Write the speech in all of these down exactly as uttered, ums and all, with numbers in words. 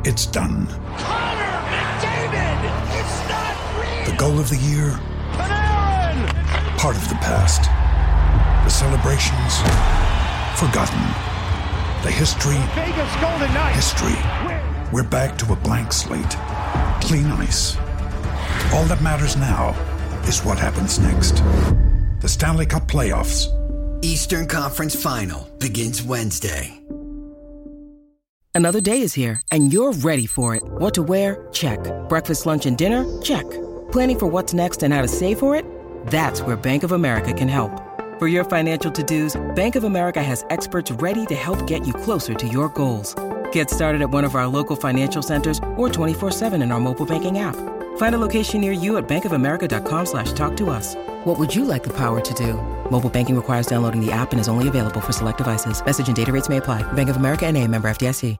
It's done. Connor McDavid! It's not real! The goal of the year? Panarin! Part of the past. The celebrations? Forgotten. The history? Vegas Golden Knights! History. We're back to a blank slate. Clean ice. All that matters now is what happens next. The Stanley Cup Playoffs. Eastern Conference Final begins Wednesday. Another day is here, and you're ready for it. What to wear? Check. Breakfast, lunch, and dinner? Check. Planning for what's next and how to save for it? That's where Bank of America can help. For your financial to-dos, Bank of America has experts ready to help get you closer to your goals. Get started at one of our local financial centers or twenty-four seven in our mobile banking app. Find a location near you at bankofamerica.com slash talk to us. What would you like the power to do? Mobile banking requires downloading the app and is only available for select devices. Message and data rates may apply. Bank of America N A, member F D I C.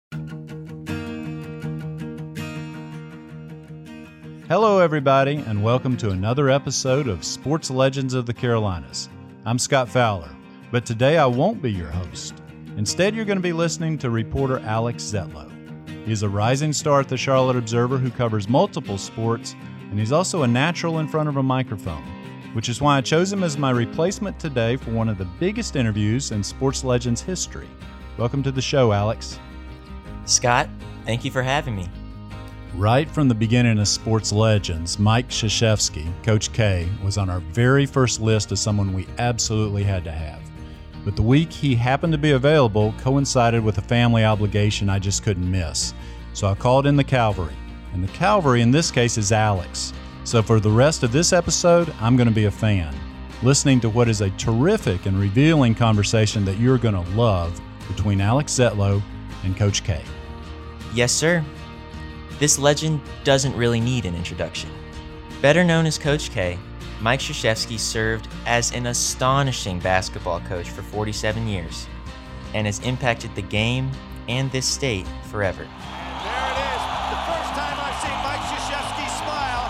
Hello, everybody, and welcome to another episode of Sports Legends of the Carolinas. I'm Scott Fowler, but today I won't be your host. Instead, you're going to be listening to reporter Alex Zetlow. He's a rising star at the Charlotte Observer who covers multiple sports, and he's also a natural in front of a microphone, which is why I chose him as my replacement today for one of the biggest interviews in Sports Legends history. Welcome to the show, Alex. Scott, thank you for having me. Right from the beginning of Sports Legends, Mike Krzyzewski, Coach K, was on our very first list as someone we absolutely had to have. But the week he happened to be available coincided with a family obligation I just couldn't miss. So I called in the Cavalry. And the Cavalry in this case is Alex. So for the rest of this episode, I'm going to be a fan, listening to what is a terrific and revealing conversation that you're going to love between Alex Zetlow and Coach K. Yes, sir. This legend doesn't really need an introduction. Better known as Coach K, Mike Krzyzewski served as an astonishing basketball coach for forty-seven years and has impacted the game and this state forever. There it is, the first time I've seen Mike Krzyzewski smile.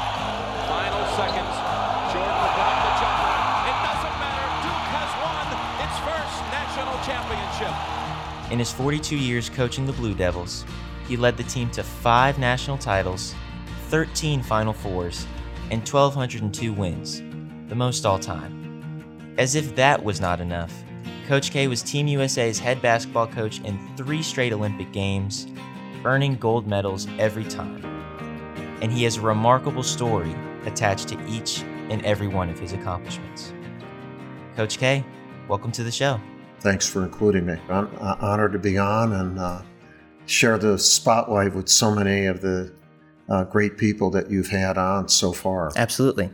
Final seconds, Jordan without the jumper. It doesn't matter, Duke has won its first national championship. In his forty-two years coaching the Blue Devils, he led the team to five national titles, thirteen Final Fours, and one thousand two hundred two wins, the most all-time. As if that was not enough, Coach K was Team U S A's head basketball coach in three straight Olympic Games, earning gold medals every time. And he has a remarkable story attached to each and every one of his accomplishments. Coach K, welcome to the show. Thanks for including me. I'm honored to be on and uh, share the spotlight with so many of the uh, great people that you've had on so far. Absolutely.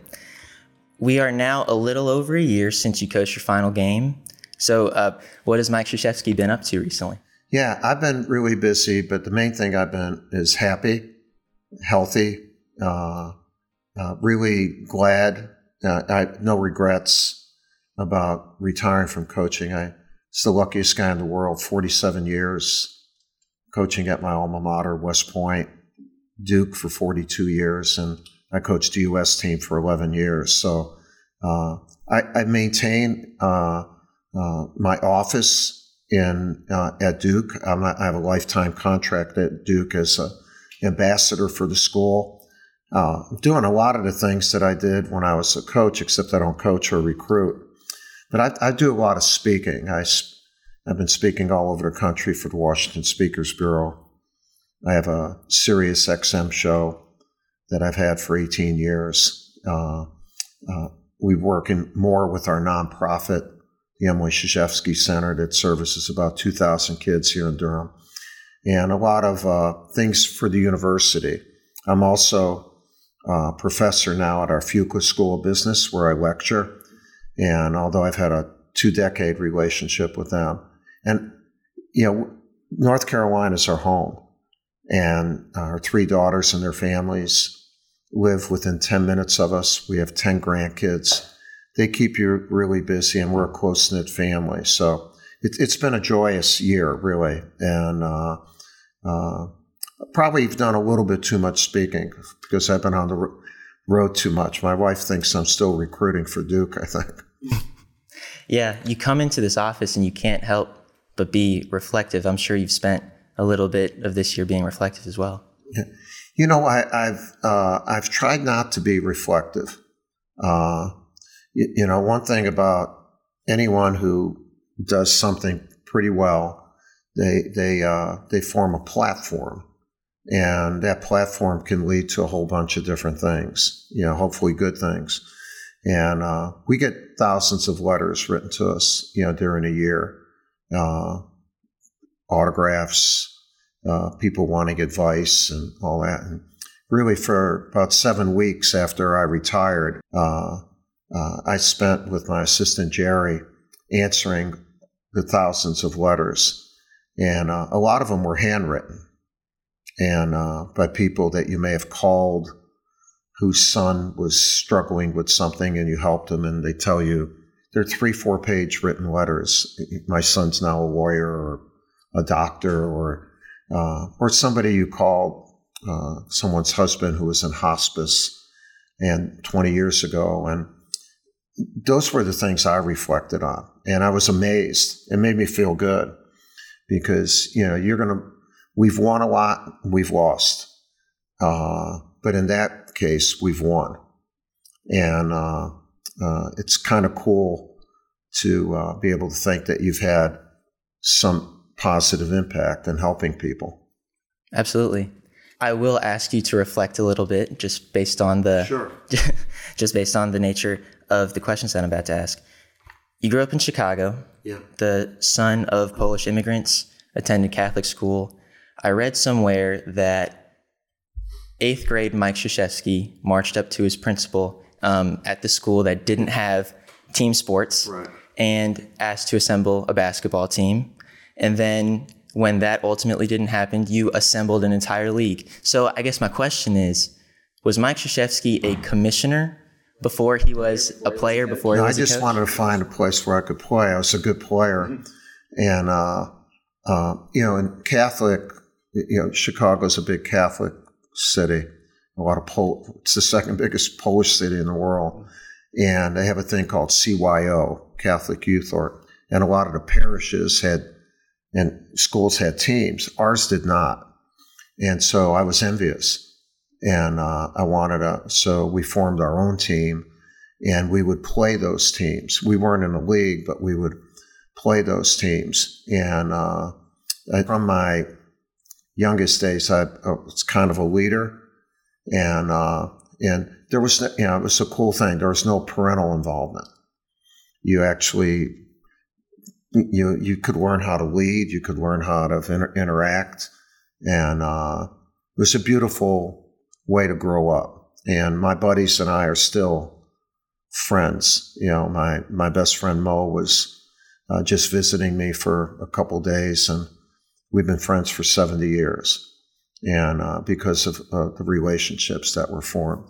We are now a little over a year since you coached your final game. So uh, what has Mike Krzyzewski been up to recently? Yeah, I've been really busy, but the main thing I've been is happy, healthy, uh, uh, really glad. Uh, I have no regrets about retiring from coaching. I was the luckiest guy in the world, forty-seven years coaching at my alma mater, West Point, Duke for forty-two years, and I coached the U S team for eleven years. So uh, I, I maintain uh, uh, my office in uh, at Duke. I'm not, I have a lifetime contract at Duke as an ambassador for the school. Uh, I'm doing a lot of the things that I did when I was a coach, except I don't coach or recruit. But I, I do a lot of speaking. I, I've been speaking all over the country for the Washington Speakers Bureau. I have a Sirius X M show that I've had for eighteen years. Uh, uh, we work in more with our nonprofit, the Emily Krzyzewski Center, that services about two thousand kids here in Durham, and a lot of uh, things for the university. I'm also a professor now at our Fuqua School of Business, where I lecture, and although I've had a two-decade relationship with them, and you know, North Carolina is our home, and our three daughters and their families live within ten minutes of us. We have ten grandkids. They keep you really busy, and we're a close-knit family. So it, it's been a joyous year, really. And uh, uh, probably have done a little bit too much speaking because I've been on the road too much. My wife thinks I'm still recruiting for Duke, I think. Yeah, you come into this office and you can't help but be reflective. I'm sure you've spent a little bit of this year being reflective as well. Yeah. You know, I, I've uh, I've tried not to be reflective. Uh, you, you know, one thing about anyone who does something pretty well, they they uh, they form a platform, and that platform can lead to a whole bunch of different things. You know, hopefully good things. And uh, we get thousands of letters written to us, you know, during a year, uh, autographs. Uh, people wanting advice and all that. And really, for about seven weeks after I retired, uh, uh, I spent with my assistant Jerry answering the thousands of letters, and uh, a lot of them were handwritten, and uh, by people that you may have called, whose son was struggling with something, and you helped them, and they tell you they're three, four page written letters. My son's now a lawyer or a doctor, or Uh, or somebody you called, uh, someone's husband who was in hospice and twenty years ago. And those were the things I reflected on. And I was amazed. It made me feel good because, you know, you're going to, we've won a lot, we've lost. Uh, but in that case, we've won. And uh, uh, it's kind of cool to uh, be able to think that you've had some positive impact in helping people. Absolutely. I will ask you to reflect a little bit, just based on the sure. just based on the nature of the questions that I'm about to ask. You grew up in Chicago. Yeah. The son of Polish immigrants, attended Catholic school. I read somewhere that eighth grade Mike Krzyzewski marched up to his principal um, at the school that didn't have team sports, right, and asked to assemble a basketball team. And then when that ultimately didn't happen, you assembled an entire league. So I guess my question is, was Mike Krzyzewski a commissioner before he was a player, before no, he was I just a coach? wanted to find a place where I could play. I was a good player. Mm-hmm. And, uh, uh, you know, in Catholic, you know, Chicago's a big Catholic city. A lot of Pol- it's the second biggest Polish city in the world. And they have a thing called C Y O, Catholic Youth Org. And a lot of the parishes had and schools had teams. Ours did not. And so I was envious. And uh, I wanted to, so we formed our own team, and we would play those teams. We weren't in a league, but we would play those teams. And uh, from my youngest days, I, I was kind of a leader. And uh, and there was, you know, it was a cool thing. There was no parental involvement. You actually... You you could learn how to lead. You could learn how to inter- interact, and uh, it was a beautiful way to grow up. And my buddies and I are still friends. You know, my my best friend Mo was uh, just visiting me for a couple days, and we've been friends for seventy years, and uh, because of uh, the relationships that were formed.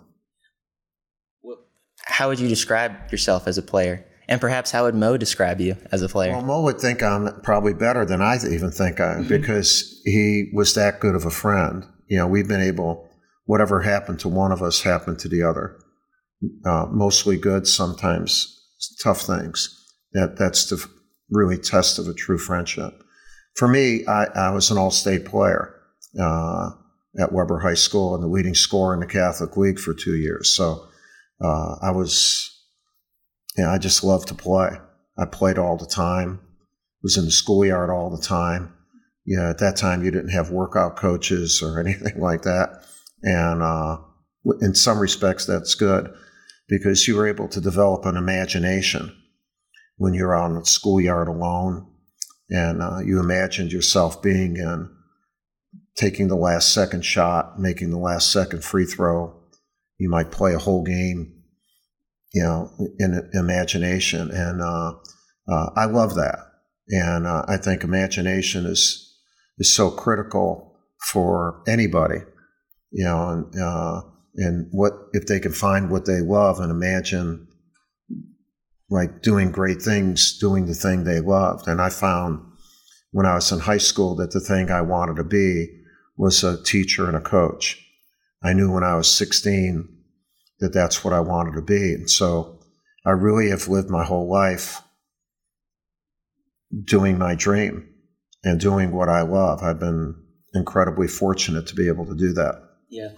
How would you describe yourself as a player? And perhaps how would Mo describe you as a player? Well, Mo would think I'm probably better than I even think I am, mm-hmm. because he was that good of a friend. You know, we've been able, whatever happened to one of us happened to the other. Uh, mostly good, sometimes tough things. That That's the really test of a true friendship. For me, I, I was an all-state player uh, at Weber High School and the leading scorer in the Catholic League for two years. So uh, I was... Yeah, I just loved to play. I played all the time. Was in the schoolyard all the time. You know, at that time, you didn't have workout coaches or anything like that. And uh, in some respects, that's good because you were able to develop an imagination when you're out in the schoolyard alone, and uh, you imagined yourself being in, taking the last second shot, making the last second free throw. You might play a whole game, you know, in imagination. And uh, uh, I love that. And uh, I think imagination is is so critical for anybody, you know, and, uh, and what if they can find what they love and imagine like doing great things, doing the thing they loved. And I found when I was in high school that the thing I wanted to be was a teacher and a coach. I knew when I was sixteen that that's what I wanted to be. And so I really have lived my whole life doing my dream. and doing what I love. I've been incredibly fortunate to be able to do that. Yeah.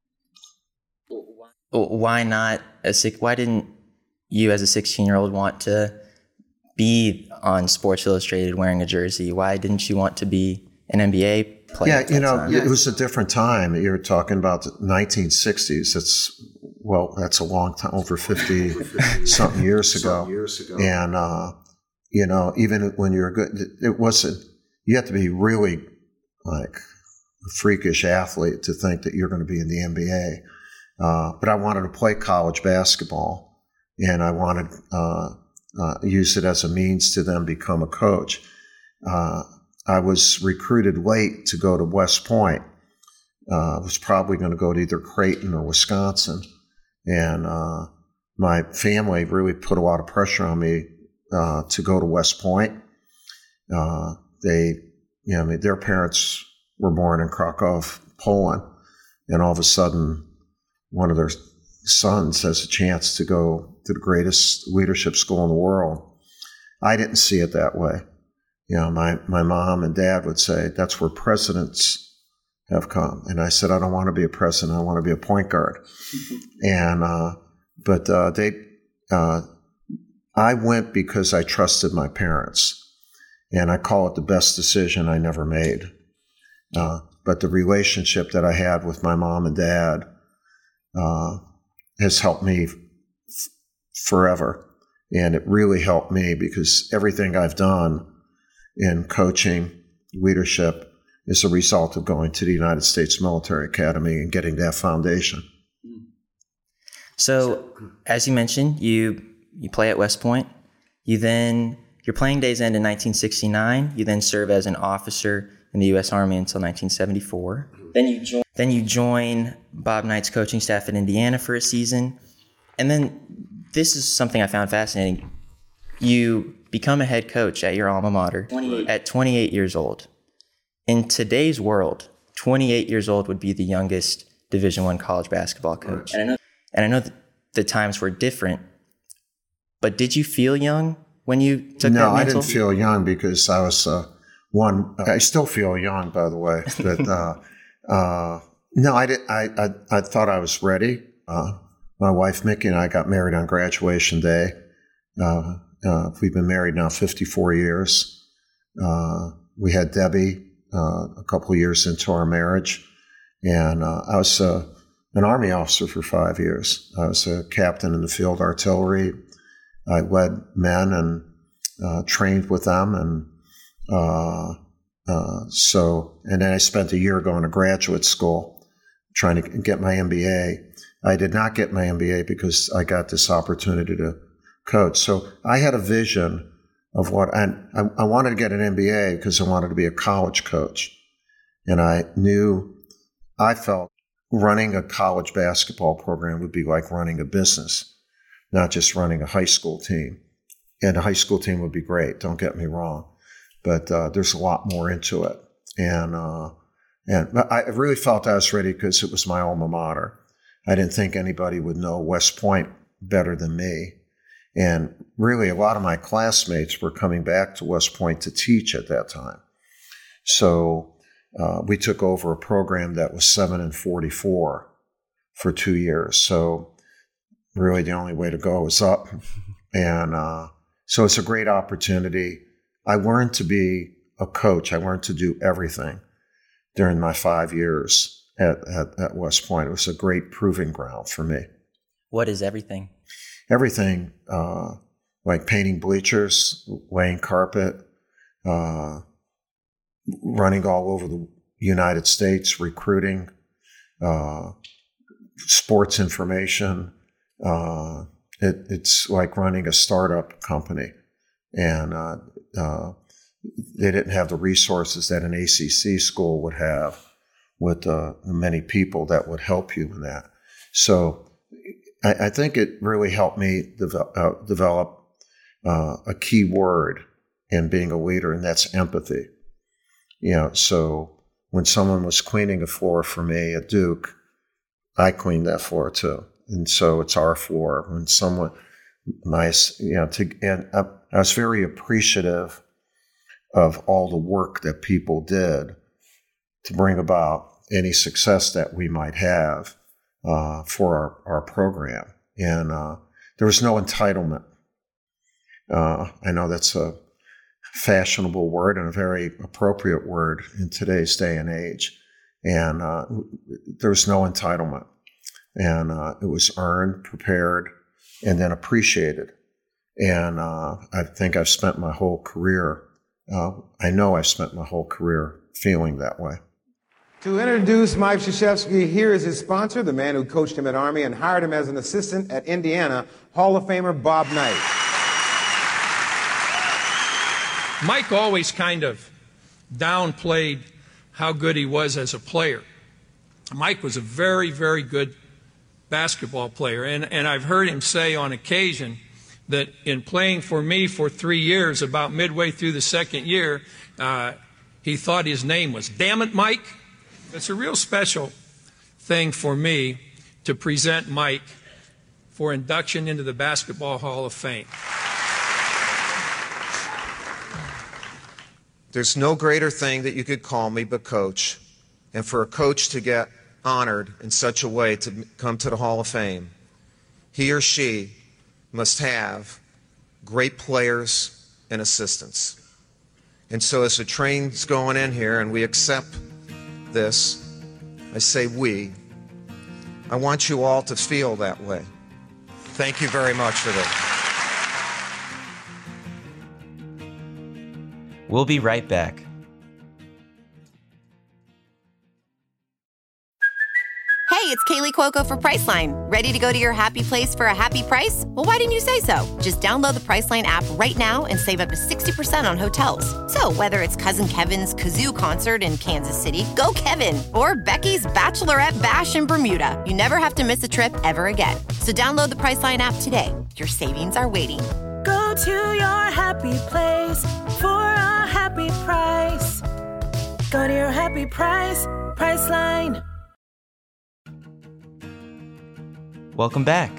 Why not a six? Why didn't you, as a sixteen-year-old, want to be on Sports Illustrated wearing a jersey? Why didn't you want to be an N B A player? Yeah, you know, time? It was a different time. You're talking about the nineteen sixties. It's well, that's a long time, over fifty something years ago. years ago. And uh, you know, even when you're good, it wasn't. You have to be really like a freakish athlete to think that you're going to be in the N B A. Uh, but I wanted to play college basketball, and I wanted uh, uh, use it as a means to then become a coach. Uh, I was recruited late to go to West Point. Uh, I was probably going to go to either Creighton or Wisconsin, and uh, my family really put a lot of pressure on me uh, to go to West Point. Uh, they, you know, I mean, their parents were born in Krakow, Poland, and all of a sudden, one of their sons has a chance to go to the greatest leadership school in the world. I didn't see it that way. You know, my, my mom and dad would say, that's where presidents have come. And I said, I don't want to be a president. I want to be a point guard. and, uh, but, uh, they, uh, I went because I trusted my parents, and I call it the best decision I never made. Uh, but the relationship that I had with my mom and dad, Uh, has helped me f- forever. And it really helped me because everything I've done in coaching, leadership, is a result of going to the United States Military Academy and getting that foundation. So, as you mentioned, you you play at West Point. You then, your playing days end in nineteen sixty-nine. You then serve as an officer in the U S Army until nineteen seventy-four. Then you join, then you join Bob Knight's coaching staff in Indiana for a season. And then this is something I found fascinating. You become a head coach at your alma mater twenty-eight. At twenty-eight years old. In today's world, twenty-eight years old would be the youngest Division I college basketball coach. And I know, and I know that the times were different, but did you feel young when you took no, that mantle? No, I didn't feel young because I was uh, one. I still feel young, by the way. But uh, uh, no, I did. I, I I thought I was ready. Uh, my wife Mickey and I got married on graduation day. Uh, uh, we've been married now fifty-four years. Uh, we had Debbie uh, a couple of years into our marriage, and uh, I was uh, an Army officer for five years. I was a captain in the field artillery. I led men and uh, trained with them, and uh, uh, so, and then I spent a year going to graduate school trying to get my M B A. I did not get my M B A because I got this opportunity to coach. So I had a vision of what, and I, I wanted to get an M B A because I wanted to be a college coach. And I knew, I felt running a college basketball program would be like running a business, not just running a high school team. And a high school team would be great, don't get me wrong. But uh, there's a lot more into it. And uh, and I really felt I was ready because it was my alma mater. I didn't think anybody would know West Point better than me. And really, a lot of my classmates were coming back to West Point to teach at that time. So uh, we took over a program that was seven and forty-four for two years. So really, the only way to go was up. And uh, so it's a great opportunity. I learned to be a coach. I learned to do everything during my five years at, at, at West Point. It was a great proving ground for me. What is everything? Everything, uh, like painting bleachers, laying carpet, uh, running all over the United States, recruiting, uh, sports information. Uh, it, it's like running a startup company. And uh, uh, they didn't have the resources that an A C C school would have with uh, many people that would help you in that. So I, I think it really helped me develop, uh, develop uh, a key word in being a leader, and that's empathy. You know, so when someone was cleaning a floor for me at Duke, I cleaned that floor too. And so it's our floor. When someone, my, you know, to, and I, I was very appreciative of all the work that people did to bring about any success that we might have uh, for our, our program. And uh, there was no entitlement. Uh, I know that's a fashionable word and a very appropriate word in today's day and age. And uh, there was no entitlement. And uh, it was earned, prepared, and then appreciated. And uh, I think I've spent my whole career, uh, I know I've spent my whole career feeling that way. To introduce Mike Krzyzewski, here is his sponsor, the man who coached him at Army and hired him as an assistant at Indiana, Hall of Famer Bob Knight. Mike always kind of downplayed how good he was as a player. Mike was a very, very good basketball player, and, and I've heard him say on occasion that in playing for me for three years, about midway through the second year, uh, he thought his name was Damn It Mike. It's a real special thing for me to present Mike for induction into the Basketball Hall of Fame. There's no greater thing that you could call me but coach. And for a coach to get honored in such a way to come to the Hall of Fame, he or she must have great players and assistants. And so as the train's going in here and we accept this, I say we, I want you all to feel that way. Thank you very much for this. We'll be right back. Hey, it's Kaylee Cuoco for Priceline. Ready to go to your happy place for a happy price? Well, why didn't you say so? Just download the Priceline app right now and save up to sixty percent on hotels. So whether it's Cousin Kevin's Kazoo Concert in Kansas City, go Kevin, or Becky's Bachelorette Bash in Bermuda, you never have to miss a trip ever again. So download the Priceline app today. Your savings are waiting. Go to your happy place for a happy price. Go to your happy price, Priceline. Welcome back.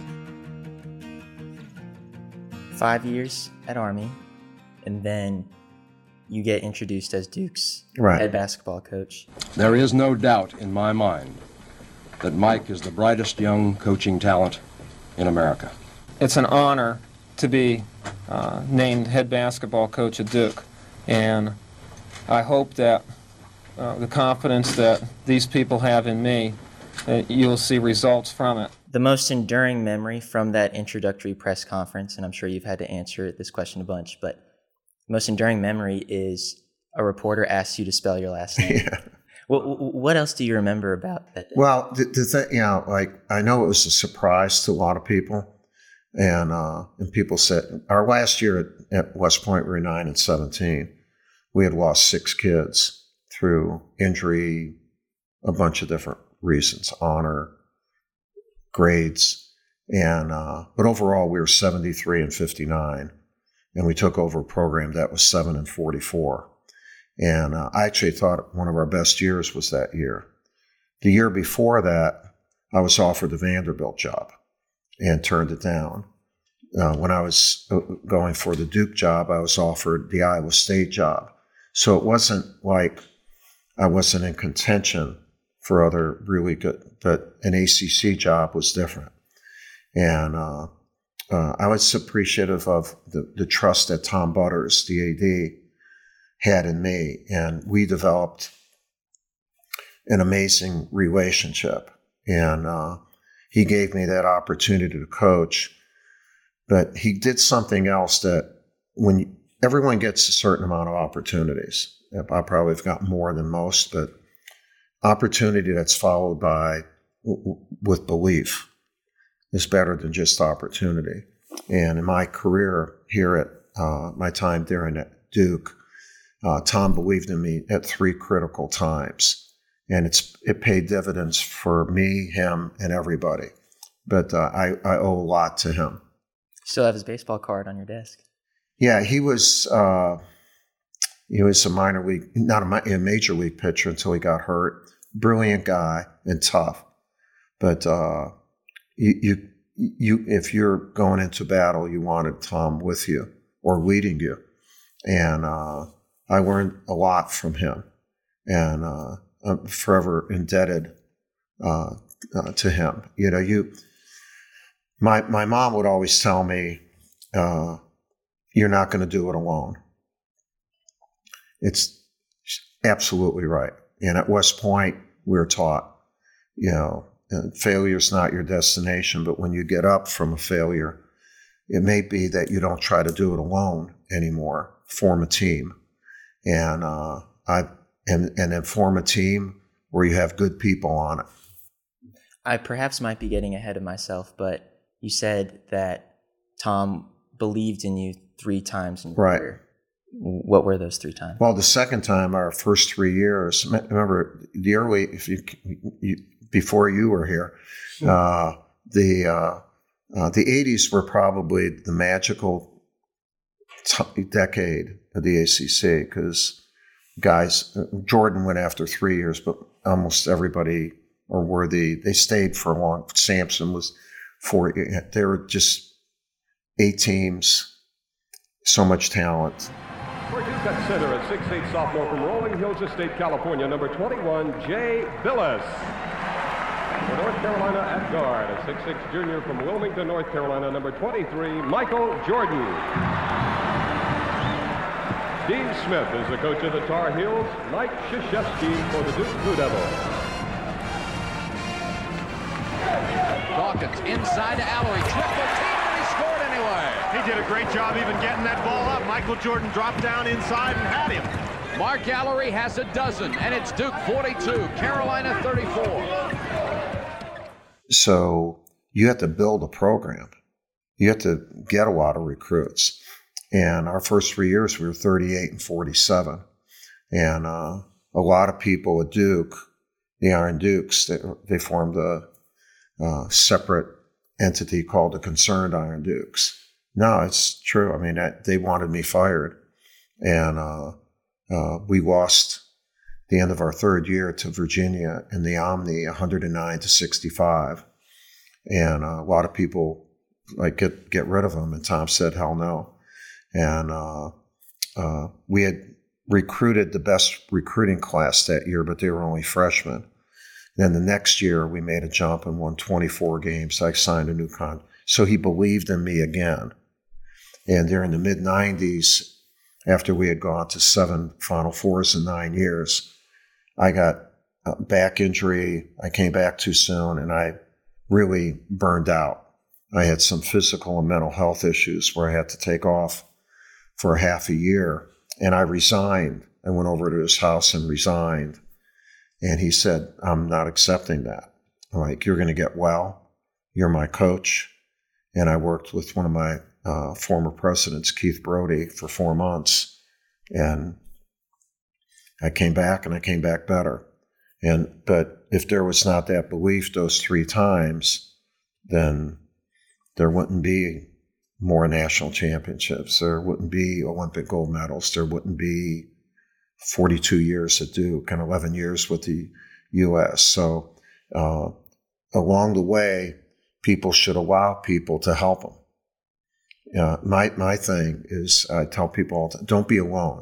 Five years at Army, and then you get introduced as Duke's right. head basketball coach. There is no doubt in my mind that Mike is the brightest young coaching talent in America. It's an honor to be uh, named head basketball coach at Duke, and I hope that uh, the confidence that these people have in me, that you'll see results from it. The most enduring memory from that introductory press conference, and I'm sure you've had to answer this question a bunch, but the most enduring memory is a reporter asks you to spell your last name. Yeah. What, what else do you remember about that day? Well, the, the thing, you know, like, I know it was a surprise to a lot of people. And uh, and people said, our last year at, at West Point, we were nine and seventeen. We had lost six kids through injury, a bunch of different reasons, honor, grades. And uh, but overall, we were seventy-three and fifty-nine. And we took over a program that was seven and forty-four. And uh, I actually thought one of our best years was that year. The year before that, I was offered the Vanderbilt job and turned it down. Uh, when I was going for the Duke job, I was offered the Iowa State job. So it wasn't like I wasn't in contention for other really good, but an A C C job was different. And uh, uh, I was appreciative of the, the trust that Tom Butters, the A D, had in me. And we developed an amazing relationship. And uh, he gave me that opportunity to coach, but he did something else that when you, everyone gets a certain amount of opportunities, I probably have got more than most, but opportunity that's followed by w- with belief is better than just opportunity. And in my career here at uh, my time there at Duke, uh, Tom believed in me at three critical times. And it's it paid dividends for me, him, and everybody. But uh, I, I owe a lot to him. Still have his baseball card on your desk. Yeah, he was uh, he was a minor league, not a, a major league pitcher until he got hurt. Brilliant guy and tough. But uh, you, you you if you're going into battle, you wanted Tom with you or leading you. And uh, I learned a lot from him, and uh, I'm forever indebted uh, uh, to him. You know, you. My my mom would always tell me, uh, "You're not going to do it alone." It's absolutely right. And at West Point, we're taught, you know, failure is not your destination, but when you get up from a failure, it may be that you don't try to do it alone anymore. Form a team, and uh, I and and then form a team where you have good people on it. I perhaps might be getting ahead of myself, but you said that Tom believed in you three times in your right. career. What were those three times? Well, the second time, our first three years. Remember the early, if you, you before you were here, uh, the uh, uh, the eighties were probably the magical t- decade of the A C C because guys, Jordan went after three years, but almost everybody or were the they stayed for a long. Sampson was four. There were just eight teams, so much talent. For Duke at center at six eight sophomore from Rolling Hills Estate, California, number twenty-one, Jay Billis. For North Carolina at guard, a six six junior from Wilmington, North Carolina, number twenty-three, Michael Jordan. Dean Smith is the coach of the Tar Heels, Mike Krzyzewski for the Duke Blue Devils. Dawkins inside to Alarie, triple team, and he scored anyway. He did a great job even getting that ball up. Michael Jordan dropped down inside and had him. Mark Alarie has a dozen, and it's Duke forty-two, Carolina thirty-four. So you have to build a program. You have to get a lot of recruits. And our first three years, we were thirty-eight and forty-seven. And uh, a lot of people at Duke, the Iron Dukes, they, they formed a, a separate entity called the Concerned Iron Dukes. No, it's true. I mean, I, they wanted me fired. And uh, uh, we lost the end of our third year to Virginia in the Omni, one hundred nine to sixty-five. And uh, a lot of people, like, get, get rid of them. And Tom said, hell no. And uh, uh, we had recruited the best recruiting class that year, but they were only freshmen. Then the next year, we made a jump and won twenty-four games. I signed a new contract. So he believed in me again. And during the mid nineties, after we had gone to seven Final Fours in nine years, I got a back injury. I came back too soon, and I really burned out. I had some physical and mental health issues where I had to take off for half a year. And I resigned. I went over to his house and resigned. And he said, I'm not accepting that. I'm like, you're going to get well. You're my coach. And I worked with one of my uh, former presidents, Keith Brody, for four months. And I came back, and I came back better. And but if there was not that belief those three times, then there wouldn't be more national championships. There wouldn't be Olympic gold medals. There wouldn't be forty-two years at Duke and eleven years with the U S. So uh, along the way, people should allow people to help them. Uh, my my thing is, I tell people all the time, don't be alone.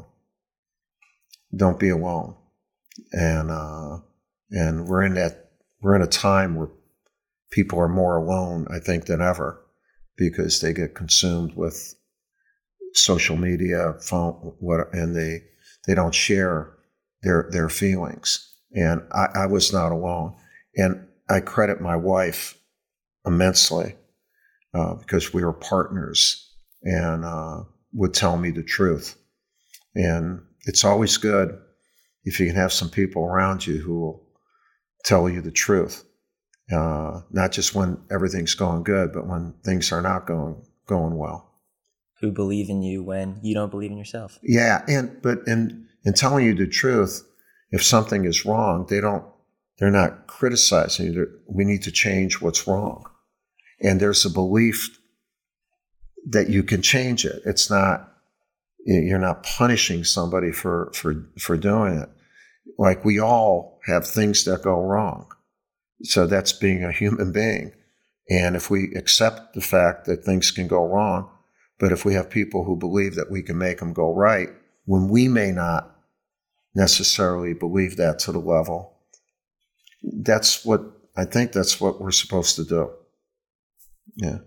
Don't be alone. And uh, and we're in that we're in a time where people are more alone, I think, than ever, because they get consumed with social media, phone, what, and they they don't share their their feelings. And I, I was not alone. And I credit my wife immensely uh, because we were partners and uh, would tell me the truth. And it's always good if you can have some people around you who will tell you the truth. Uh, not just when everything's going good, but when things are not going going well. Who believe in you when you don't believe in yourself. Yeah, and but in in telling you the truth, if something is wrong, they don't. They're not criticizing you. They're, we need to change what's wrong, and there's a belief that you can change it. It's not. You're not punishing somebody for for for doing it. Like, we all have things that go wrong. So that's being a human being. And if we accept the fact that things can go wrong, but if we have people who believe that we can make them go right, when we may not necessarily believe that to the level, that's what, I think that's what we're supposed to do. Yeah.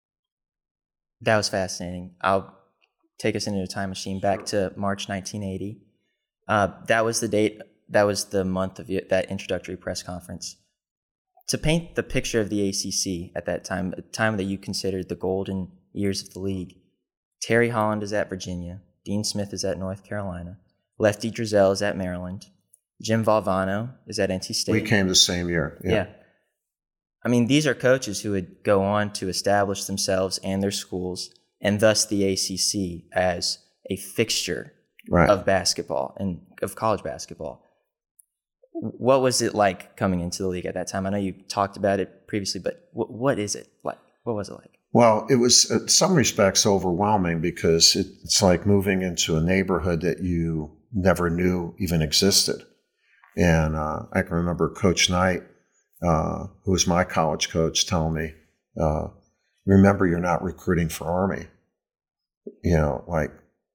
That was fascinating. I'll take us into a time machine back to March nineteen eighty. Uh, that was the date, that was the month of that introductory press conference. To paint the picture of the A C C at that time, a time that you considered the golden years of the league, Terry Holland is at Virginia, Dean Smith is at North Carolina, Lefty Driesell is at Maryland, Jim Valvano is at N C State. We came the same year. Yeah. yeah. I mean, these are coaches who would go on to establish themselves and their schools, and thus the A C C as a fixture right. of basketball and of college basketball. What was it like coming into the league at that time? I know you talked about it previously, but what, what is it like? What was it like? Well, it was in some respects overwhelming because it, it's like moving into a neighborhood that you never knew even existed. And uh, I can remember Coach Knight, uh, who was my college coach, telling me, uh, remember, you're not recruiting for Army. You know, like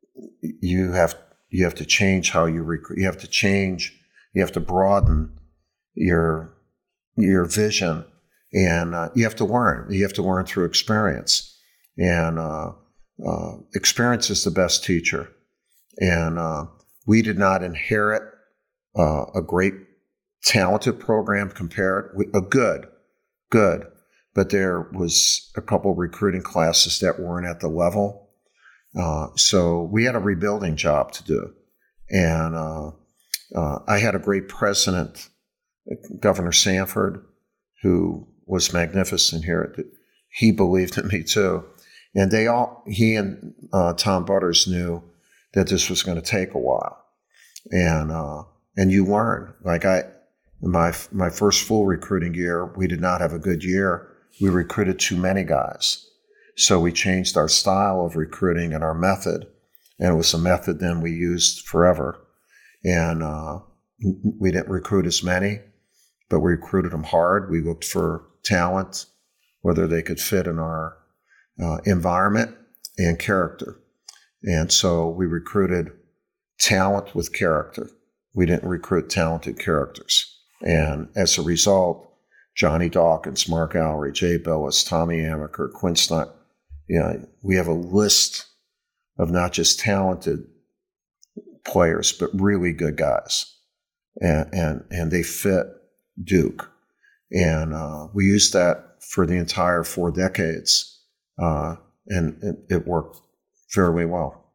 you have you have to change how you recruit. You have to change. You have to broaden your your vision, and uh, you have to learn. You have to learn through experience, and uh, uh, experience is the best teacher. And uh, we did not inherit uh, a great, talented program compared a good, good, but there was a couple of recruiting classes that weren't at the level. Uh, so we had a rebuilding job to do, and. Uh, Uh, I had a great president, Governor Sanford, who was magnificent here. He believed in me too, and they all he and uh, Tom Butters knew that this was going to take a while, and uh, and you learn. Like I, my my first full recruiting year, we did not have a good year. We recruited too many guys, so we changed our style of recruiting and our method, and it was a method then we used forever. And uh, we didn't recruit as many, but we recruited them hard. We looked for talent, whether they could fit in our uh, environment and character. And so we recruited talent with character. We didn't recruit talented characters. And as a result, Johnny Dawkins, Mark Allery, Jay Billis, Tommy Amaker, Quinn Snyder, you know, we have a list of not just talented players, but really good guys, and and, and they fit Duke, and uh, we used that for the entire four decades, uh, and it, it worked fairly well.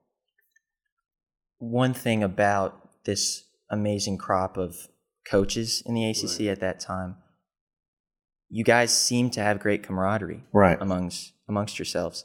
One thing about this amazing crop of coaches in the A C C right. at that time, you guys seem to have great camaraderie right. amongst amongst yourselves.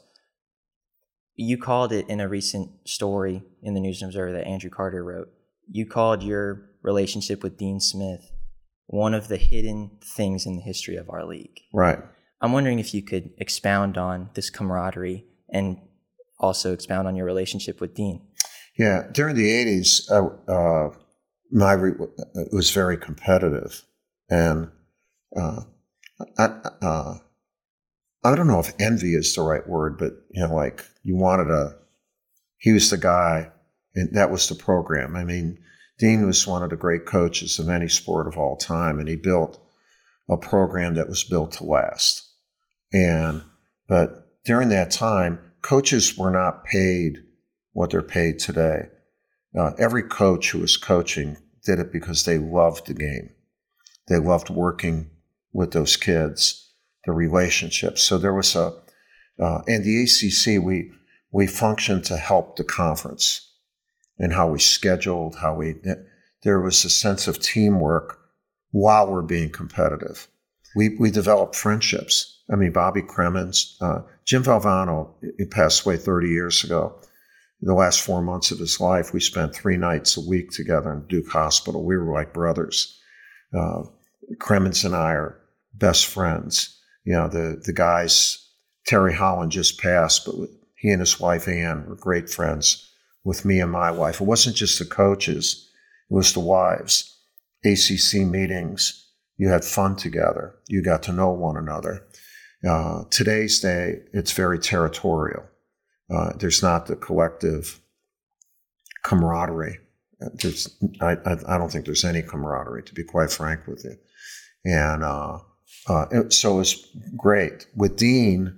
You called it in a recent story in the News and Observer that Andrew Carter wrote. You called your relationship with Dean Smith one of the hidden things in the history of our league. Right. I'm wondering if you could expound on this camaraderie and also expound on your relationship with Dean. Yeah, during the eighties, uh, uh, my re- it was very competitive, and uh, I, uh, I don't know if envy is the right word, but you know, like you wanted a. He was the guy, and that was the program. I mean, Dean was one of the great coaches of any sport of all time, and he built a program that was built to last. And but during that time, coaches were not paid what they're paid today. Uh, every coach who was coaching did it because they loved the game. They loved working with those kids, the relationships. So there was a, uh, and the A C C, we we functioned to help the conference and how we scheduled, how we, there was a sense of teamwork while we're being competitive. We we developed friendships. I mean, Bobby Cremins, uh, Jim Valvano, he passed away thirty years ago. The last four months of his life, we spent three nights a week together in Duke Hospital. We were like brothers. Uh, Cremins and I are best friends. You know, the, the guys, Terry Holland just passed, but he and his wife, Ann, were great friends with me and my wife. It wasn't just the coaches, it was the wives. A C C meetings, you had fun together. You got to know one another. Uh, today's day, it's very territorial. Uh, there's not the collective camaraderie. There's, I, I, I don't think there's any camaraderie, to be quite frank with you. And uh, uh, it, so it's great. With Dean,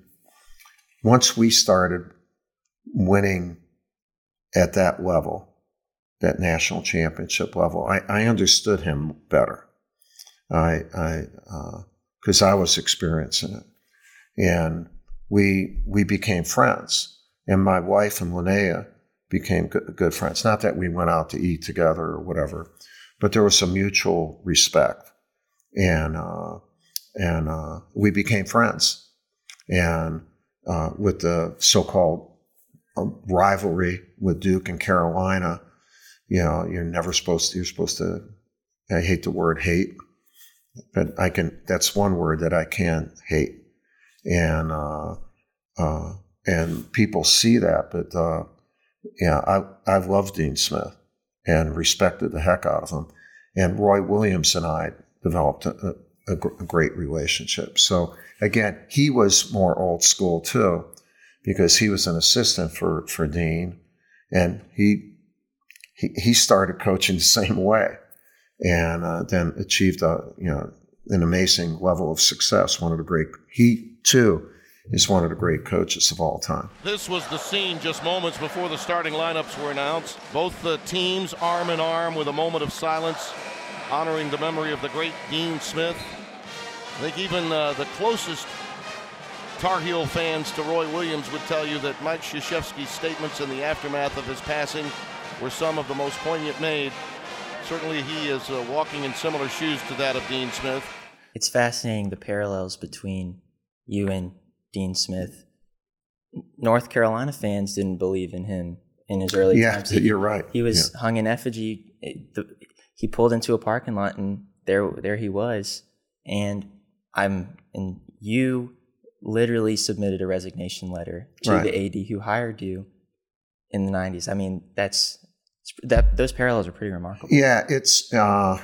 once we started winning at that level, that national championship level, I, I understood him better. I, I, because uh, I was experiencing it, and we we became friends. And my wife and Linnea became good, good friends. Not that we went out to eat together or whatever, but there was some mutual respect, and uh, and uh, we became friends. And uh, with the so-called rivalry with Duke and Carolina, you know, you're never supposed to. You're supposed to. I hate the word hate, but I can. That's one word that I can hate, and uh, uh, and people see that, but. Uh, Yeah, I I've loved Dean Smith and respected the heck out of him. And Roy Williams and I developed a, a, a great relationship. So again, he was more old school too, because he was an assistant for, for Dean, and he he he started coaching the same way, and uh, then achieved a you know an amazing level of success. One of the great he too. is one of the great coaches of all time. This was the scene just moments before the starting lineups were announced. Both the teams arm in arm with a moment of silence, honoring the memory of the great Dean Smith. I think even uh, the closest Tar Heel fans to Roy Williams would tell you that Mike Krzyzewski's statements in the aftermath of his passing were some of the most poignant made. Certainly he is uh, walking in similar shoes to that of Dean Smith. It's fascinating, the parallels between you and Dean Smith. North Carolina fans didn't believe in him in his early yeah, times. Yeah, you're right. He was yeah. hung in effigy. He pulled into a parking lot, and there, there he was. And I'm, and you literally submitted a resignation letter to right. the A D who hired you in the nineties. I mean, that's that. Those parallels are pretty remarkable. Yeah, it's uh,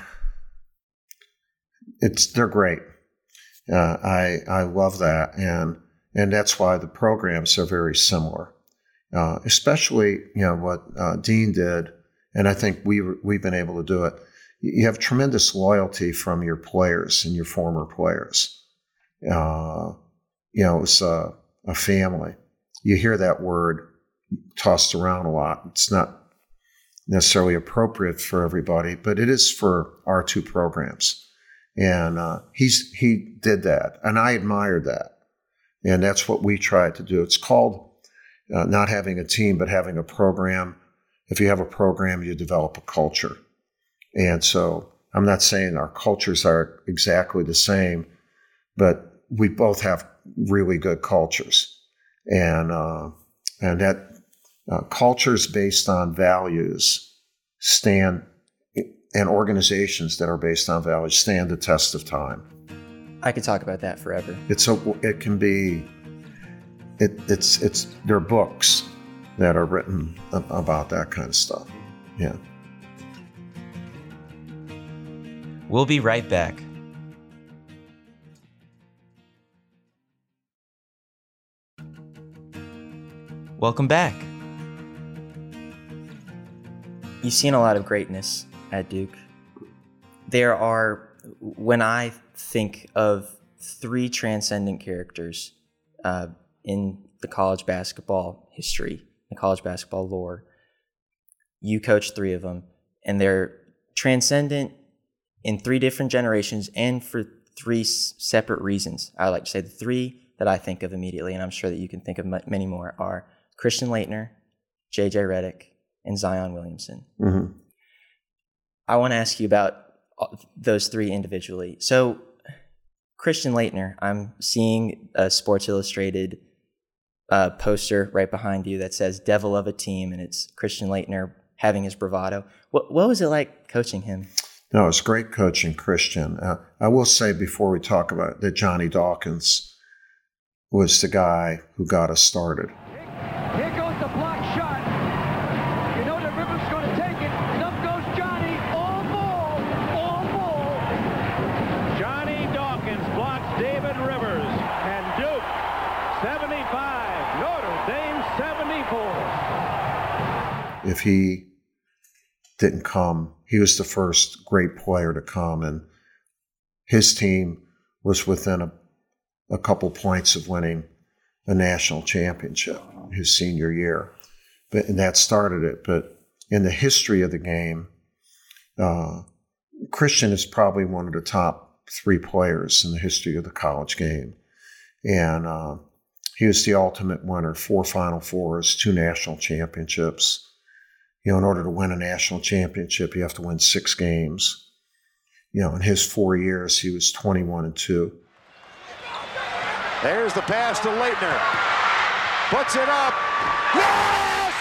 it's they're great. Uh, I I love that, and. And that's why the programs are very similar, uh, especially, you know, what uh, Dean did. And I think we, we've been able to do it. You have tremendous loyalty from your players and your former players. Uh, you know, it's a, a family. You hear that word tossed around a lot. It's not necessarily appropriate for everybody, but it is for our two programs. And uh, he's he did that, and I admired that. And that's what we try to do. It's called uh, not having a team, but having a program. If you have a program, you develop a culture. And so I'm not saying our cultures are exactly the same, but we both have really good cultures. And uh, and that uh, cultures based on values stand, and organizations that are based on values stand the test of time. I could talk about that forever. It's a, it can be, it, it's, it's, there are books that are written about that kind of stuff. Yeah. We'll be right back. Welcome back. You've seen a lot of greatness at Duke. There are, when I think of three transcendent characters uh, in the college basketball history, the college basketball lore. You coached three of them, and they're transcendent in three different generations and for three s- separate reasons. I like to say the three that I think of immediately, and I'm sure that you can think of m- many more, are Christian Laettner, J J Redick, and Zion Williamson. Mm-hmm. I want to ask you about those three individually. So, Christian Laettner, I'm seeing a Sports Illustrated uh, poster right behind you that says "Devil of a Team," and it's Christian Laettner having his bravado. What what was it like coaching him? No, it's great coaching Christian. Uh, I will say before we talk about it that Johnny Dawkins was the guy who got us started. Here goes the block shot. You know that Rivers is going to take it. And up goes Johnny. All ball. All ball. Johnny Dawkins blocks David Rivers. And Duke, seventy-five. Notre Dame, seventy-four. If he didn't come. He was the first great player to come, and his team was within a, a couple points of winning a national championship his senior year. But, and that started it. But in the history of the game, uh, Christian is probably one of the top three players in the history of the college game. And uh, he was the ultimate winner, four Final Fours, two national championships. You know, in order to win a national championship, you have to win six games. You know, in his four years, he was twenty-one and two. There's the pass to Leitner. Puts it up. Yes!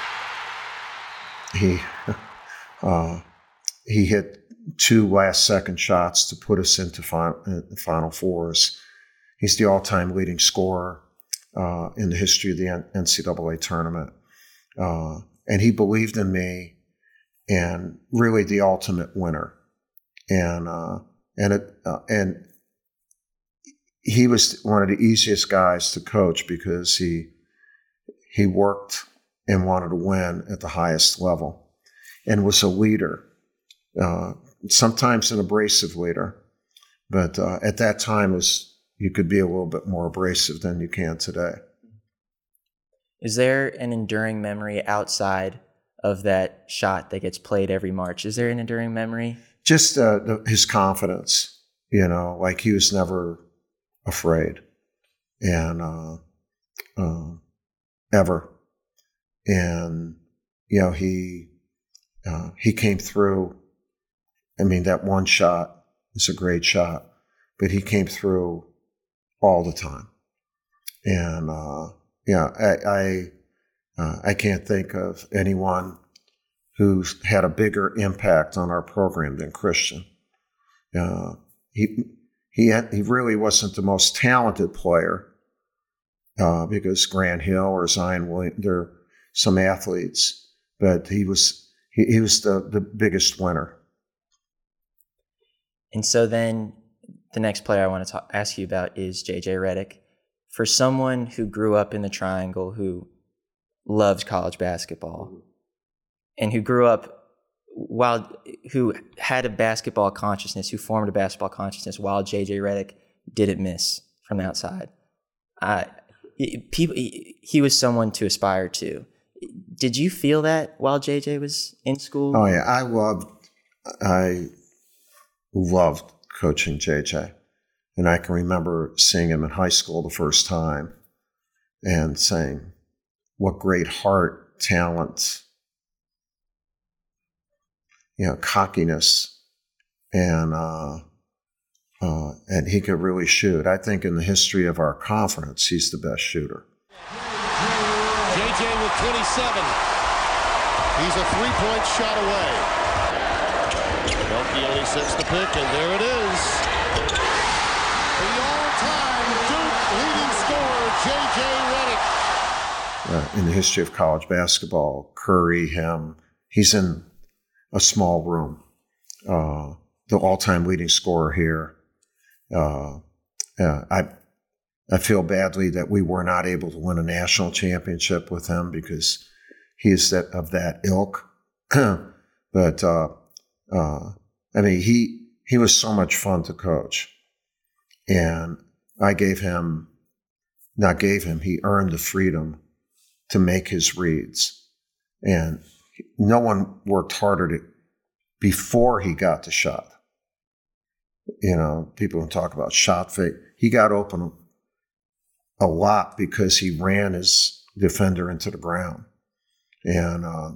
He, uh, he hit two last-second shots to put us into final, uh, Final Fours. He's the all-time leading scorer uh, in the history of the N C double A tournament. Uh, and he believed in me, and really the ultimate winner. And uh, and it, uh, and he was one of the easiest guys to coach because he he worked and wanted to win at the highest level, and was a leader. Uh, sometimes an abrasive leader, but uh, at that time was you could be a little bit more abrasive than you can today. Is there an enduring memory outside of that shot that gets played every March? Is there an enduring memory? Just uh, the, his confidence, you know, like he was never afraid, and uh, uh, ever. And, you know, he uh, he came through. I mean, that one shot is a great shot, but he came through all the time. And, uh, yeah, I I, uh, I can't think of anyone who's had a bigger impact on our program than Christian. Uh, he he had, he really wasn't the most talented player uh, because Grant Hill or Zion Williams, they're some athletes, but he was he, he was the, the biggest winner. And so then the next player I want to talk, ask you about is J J Redick. For someone who grew up in the Triangle, who loved college basketball, and who grew up while, who had a basketball consciousness, who formed a basketball consciousness while J J Redick didn't miss from the outside. Uh, people, he was someone to aspire to. Did you feel that while J J was in school? Oh yeah, I loved, I loved coaching J J. And I can remember seeing him in high school the first time and saying, what great heart, talent, you know, cockiness, and uh, uh, and he could really shoot. I think in the history of our conference, he's the best shooter. J J with twenty-seven. He's a three-point shot away. Melky only sets the pick, and there it is. The all-time Duke leading scorer, J J Redick. Uh, in the history of college basketball, Curry, him, he's in a small room. Uh, the all-time leading scorer here. Uh, uh, I I feel badly that we were not able to win a national championship with him because he is that of that ilk. But uh, uh, I mean, he he was so much fun to coach, and I gave him, not gave him, he earned the freedom to make his reads, and no one worked harder to before he got the shot. You know, people don't talk about shot fake. He got open a lot because he ran his defender into the ground. And uh,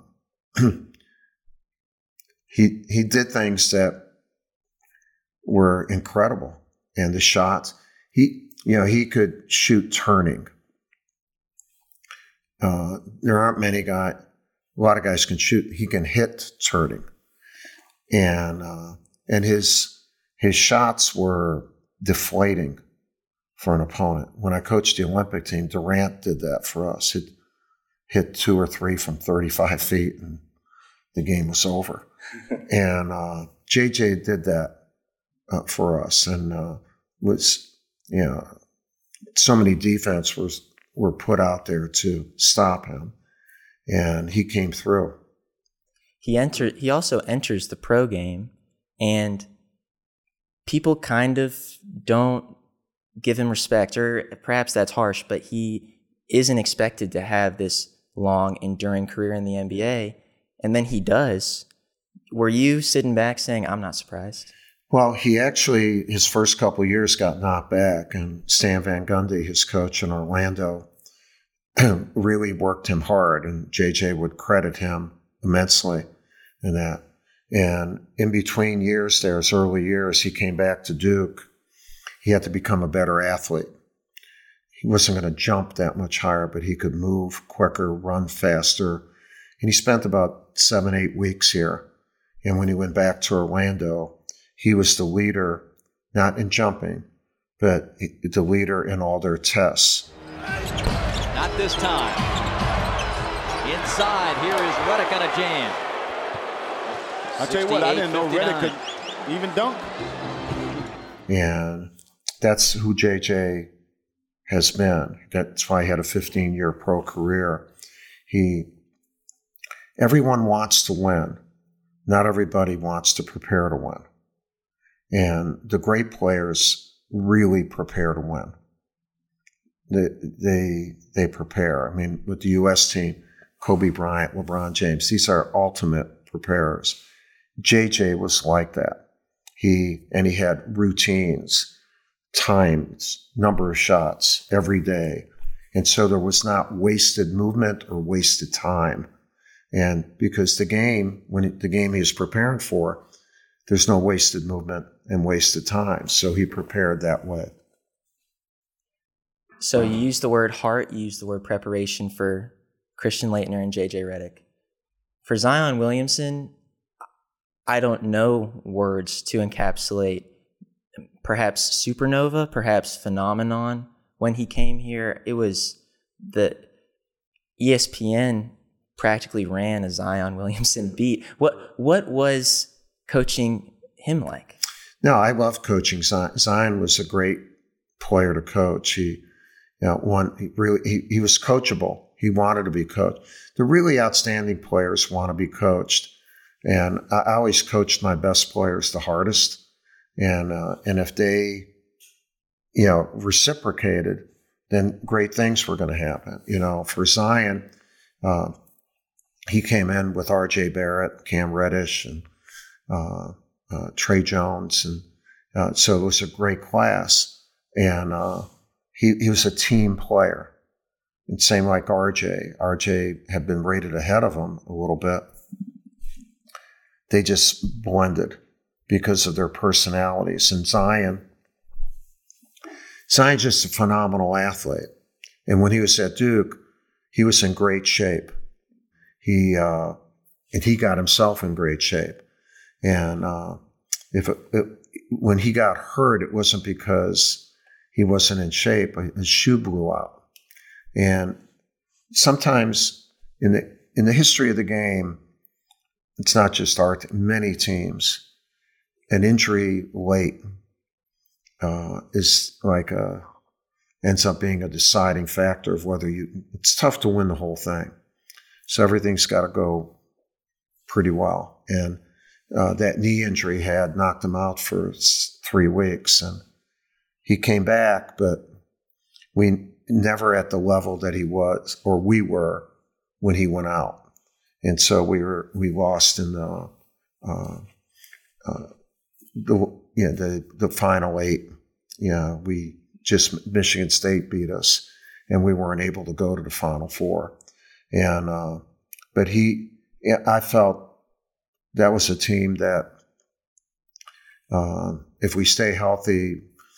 he he did things that were incredible. And the shots, he you know, he could shoot turning. Uh, there aren't many guys, a lot of guys can shoot. He can hit turning. And uh, and his his shots were deflating for an opponent. When I coached the Olympic team, Durant did that for us. He'd hit two or three from thirty-five feet, and the game was over. And uh, J J did that uh, for us, and uh, was, you know, so many defense was were put out there to stop him, and he came through. he enter he also enters the pro game, and people kind of don't give him respect, or perhaps that's harsh, but he isn't expected to have this long, enduring career in the N B A, and then he does. Were you sitting back saying, I'm not surprised? Well, he actually, his first couple of years got knocked back, and Stan Van Gundy, his coach in Orlando, really worked him hard, and J J would credit him immensely in that. And in between years there, his early years, he came back to Duke. He had to become a better athlete. He wasn't going to jump that much higher, but he could move quicker, run faster. And he spent about seven, eight weeks here. And when he went back to Orlando, he was the leader, not in jumping, but the leader in all their tests. Not this time. Inside, here is Redick on a jam. I'll tell you what, I didn't know Redick could even dunk. And that's who J J has been. That's why he had a fifteen-year pro career. He, everyone wants to win. Not everybody wants to prepare to win. And the great players really prepare to win. They, they, they prepare. I mean, with the U S team, Kobe Bryant, LeBron James, these are ultimate preparers. J J was like that. He, and he had routines, times, number of shots every day. And so there was not wasted movement or wasted time. And because the game, when it, the game he was preparing for, there's no wasted movement and wasted time. So he prepared that way. So you use the word heart, you use the word preparation for Christian Laettner and J J Redick. For Zion Williamson, I don't know words to encapsulate perhaps supernova, perhaps phenomenon. When he came here, it was the E S P N practically ran a Zion Williamson beat. What what was coaching him like? No, I love coaching Zion. Zion was a great player to coach. He, you know, one he really he, he was coachable. He wanted to be coached. The really outstanding players want to be coached, and I, I always coached my best players the hardest. And uh, and if they, you know, reciprocated, then great things were going to happen. You know, for Zion, uh, he came in with R J Barrett, Cam Reddish, and uh, uh, Trey Jones, and uh, so it was a great class. And uh, he he was a team player, and same like R J. R J had been rated ahead of him a little bit. They just blended because of their personalities. And Zion, Zion's just a phenomenal athlete. And when he was at Duke, he was in great shape. He uh, and he got himself in great shape. And uh, if it, it, when he got hurt, it wasn't because he wasn't in shape. His shoe blew out. And sometimes in the in the history of the game, it's not just our t- many teams. An injury late uh, is like a ends up being a deciding factor of whether you. It's tough to win the whole thing, so everything's got to go pretty well. And uh, that knee injury had knocked him out for three weeks, and he came back, but we never at the level that he was or we were when he went out, and so we were we lost in the. Uh, uh, The you know, the the final eight, you know, we just Michigan State beat us, and we weren't able to go to the Final Four. And uh, but he, I felt that was a team that, uh, if we stay healthy,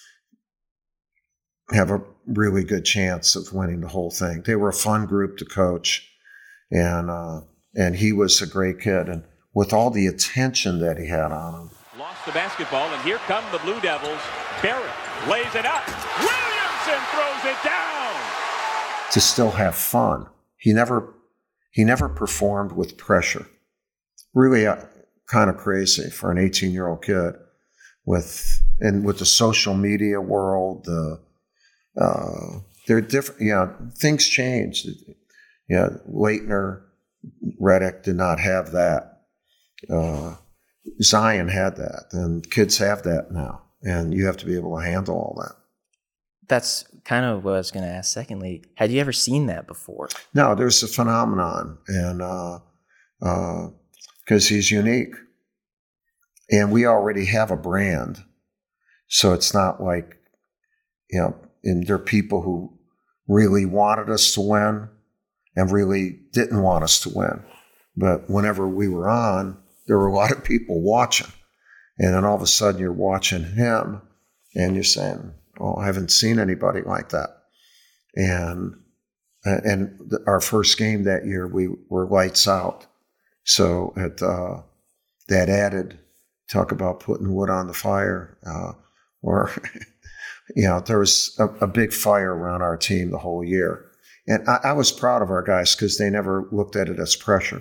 have a really good chance of winning the whole thing. They were a fun group to coach, and uh, and he was a great kid, and with all the attention that he had on him. The basketball, and here come the Blue Devils. Barrett lays it up. Williamson throws it down. To still have fun. He never he never performed with pressure. Really uh, kind of crazy for an eighteen-year-old kid. With and with the social media world, the uh, they're different. You know, things changed. Yeah, you know, Laettner, Redick did not have that. Uh, Zion had that, and kids have that now, and you have to be able to handle all that. That's kind of what I was going to ask. Secondly, had you ever seen that before? No, there's a phenomenon, and uh, uh, because he's unique, and we already have a brand, so it's not like, you know, and there are people who really wanted us to win and really didn't want us to win. But whenever we were on, there were a lot of people watching. And then all of a sudden you're watching him and you're saying, oh, I haven't seen anybody like that. And and our first game that year, we were lights out. So it, uh, that added, talk about putting wood on the fire, uh, or, you know, there was a, a big fire around our team the whole year. And I, I was proud of our guys because they never looked at it as pressure.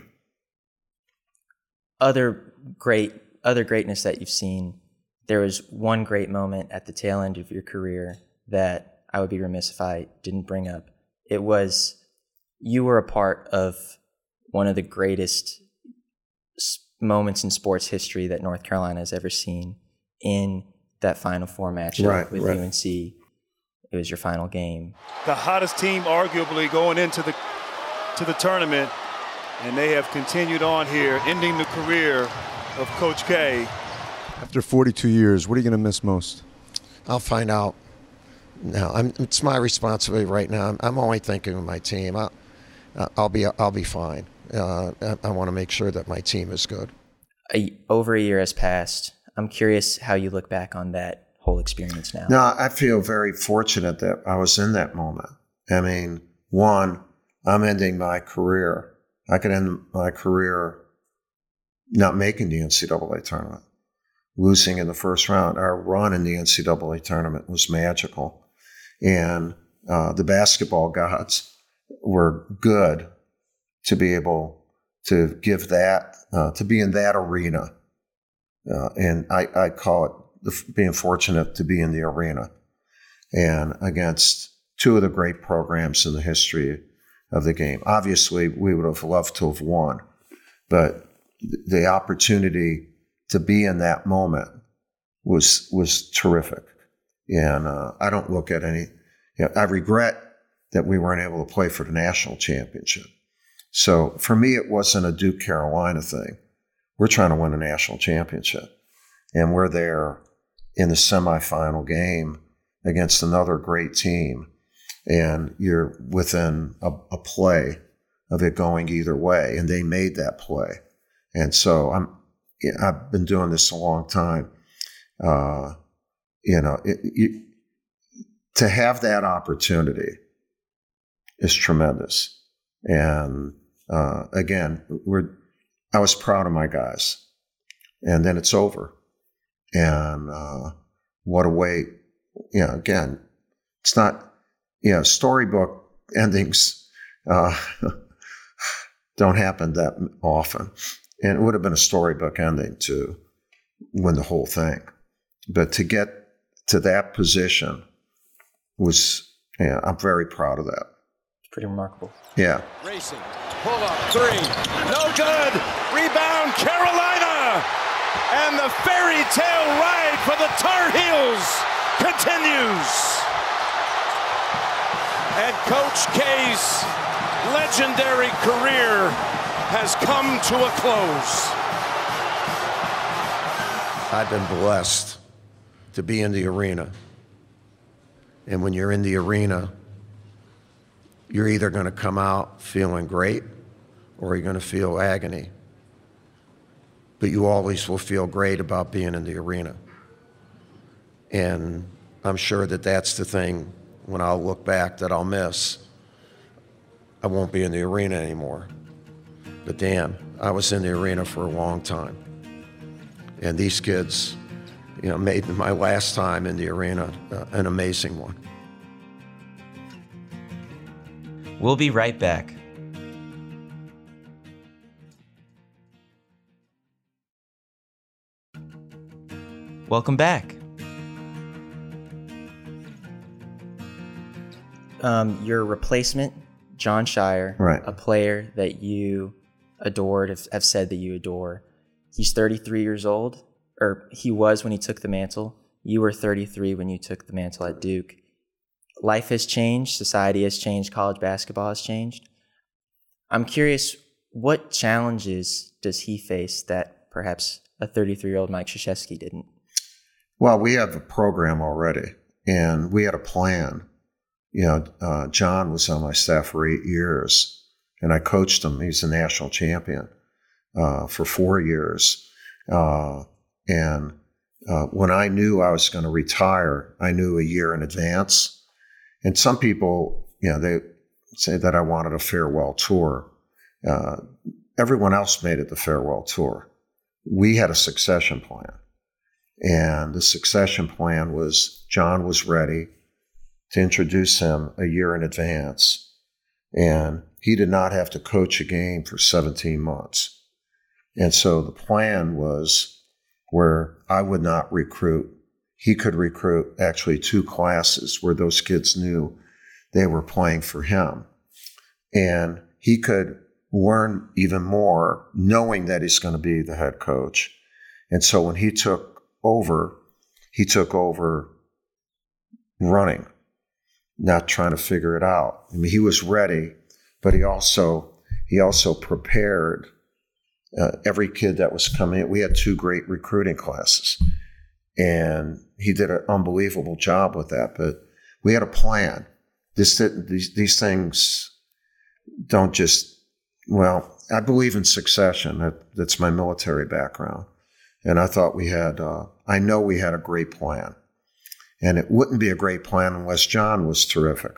Other great, other greatness that you've seen, there was one great moment at the tail end of your career that I would be remiss if I didn't bring up. It was, you were a part of one of the greatest moments in sports history that North Carolina has ever seen in that Final Four matchup right, with right. U N C. It was your final game. The hottest team arguably going into the to the tournament, and they have continued on here, ending the career of Coach K. After forty-two years, what are you going to miss most? I'll find out. No, I'm, it's my responsibility right now. I'm, I'm only thinking of my team. I'll, I'll be I'll be fine. Uh, I, I want to make sure that my team is good. A, over a year has passed. I'm curious how you look back on that whole experience now. No, I feel very fortunate that I was in that moment. I mean, one, I'm ending my career. I could end my career not making the N C double A tournament, losing in the first round. Our run in the N C double A tournament was magical. And uh, the basketball gods were good to be able to give that, uh, to be in that arena. Uh, and I, I call it the, being fortunate to be in the arena and against two of the great programs in the history of the game. Obviously, we would have loved to have won, but the opportunity to be in that moment was was terrific. And uh, I don't look at any, you know, I regret that we weren't able to play for the national championship. So for me, it wasn't a Duke Carolina thing. We're trying to win a national championship. And we're there in the semifinal game against another great team. And you're within a, a play of it going either way. And they made that play. And so I'm, I've been doing this a long time. Uh, you know, it, you, to have that opportunity is tremendous. And uh, again, we're, I was proud of my guys. And then it's over. And uh, what a way, you know, again, it's not, you know, storybook endings uh, don't happen that often. And it would have been a storybook ending to win the whole thing. But to get to that position was, yeah, I'm very proud of that. It's pretty remarkable. Yeah. Racing, pull up, three, no good, rebound, Carolina! And the fairy tale ride for the Tar Heels continues. And Coach K's legendary career has come to a close. I've been blessed to be in the arena. And when you're in the arena, you're either going to come out feeling great or you're going to feel agony. But you always will feel great about being in the arena. And I'm sure that that's the thing when I'll look back that I'll miss. I won't be in the arena anymore. But damn, I was in the arena for a long time. And these kids, you know, made my last time in the arena uh, an amazing one. We'll be right back. Welcome back. Um, your replacement, Jon Scheyer, right. a player that you adored, have, have said that you adore, he's thirty-three years old, or he was when he took the mantle. You were thirty-three when you took the mantle at Duke. Life has changed, society has changed, college basketball has changed. I'm curious, what challenges does he face that perhaps a thirty-three-year-old Mike Krzyzewski didn't? Well, we have a program already, and we had a plan. You know, uh, John was on my staff for eight years, and I coached him. He's a national champion uh, for four years. Uh, and uh, when I knew I was going to retire, I knew a year in advance. And some people, you know, they say that I wanted a farewell tour. Uh, everyone else made it the farewell tour. We had a succession plan. And the succession plan was John was ready to introduce him a year in advance. And he did not have to coach a game for seventeen months. And so the plan was where I would not recruit. He could recruit actually two classes where those kids knew they were playing for him. And he could learn even more knowing that he's going to be the head coach. And so when he took over, he took over running, not trying to figure it out. I mean, he was ready, but he also he also prepared uh, every kid that was coming in. We had two great recruiting classes, and he did an unbelievable job with that. But we had a plan. This these these things don't just well. I believe in succession. That, that's my military background. And I thought we had, uh, I know we had a great plan. And it wouldn't be a great plan unless John was terrific.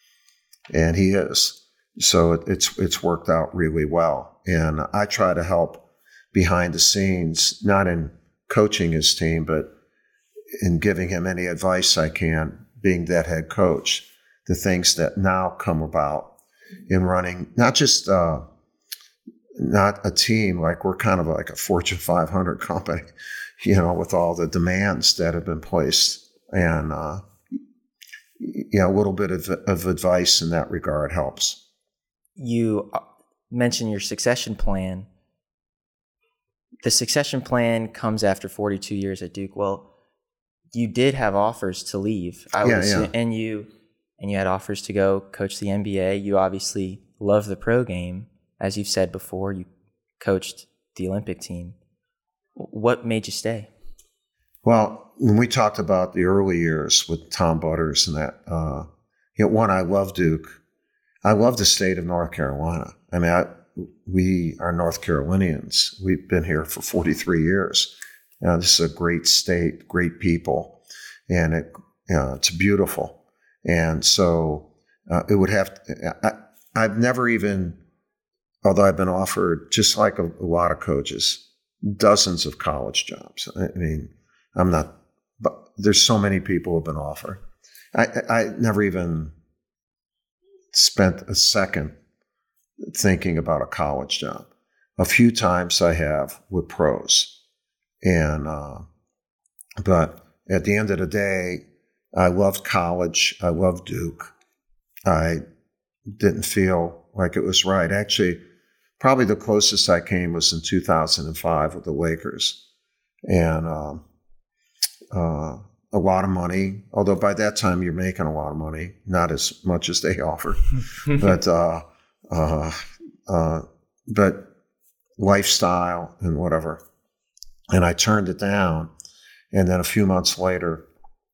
And he is. So it, it's it's worked out really well. And I try to help behind the scenes, not in coaching his team, but in giving him any advice I can, being that head coach, the things that now come about in running, not just uh, not a team, like we're kind of like a Fortune five hundred company, you know, with all the demands that have been placed. And, uh, you know, a little bit of, of advice in that regard helps. You mentioned your succession plan. The succession plan comes after forty-two years at Duke. Well, you did have offers to leave. I yeah, would yeah. And you, and you had offers to go coach the N B A. You obviously love the pro game. As you've said before, you coached the Olympic team. What made you stay? Well, when we talked about the early years with Tom Butters and that, uh, you know, one, I love Duke. I love the state of North Carolina. I mean, I, we are North Carolinians. We've been here for forty-three years. You know, this is a great state, great people, and it, you know, it's beautiful. And so uh, it would have to, I, I've never even, although I've been offered, just like a, a lot of coaches, dozens of college jobs. I mean, I'm not, but there's so many people who have been offered. I, I never even spent a second thinking about a college job. A few times I have with pros. And, uh, but at the end of the day, I loved college. I loved Duke. I didn't feel like it was right. Actually, probably the closest I came was in two thousand five with the Lakers. And uh, uh, a lot of money, although by that time you're making a lot of money, not as much as they offered. but uh, uh, uh, but lifestyle and whatever. And I turned it down. And then a few months later,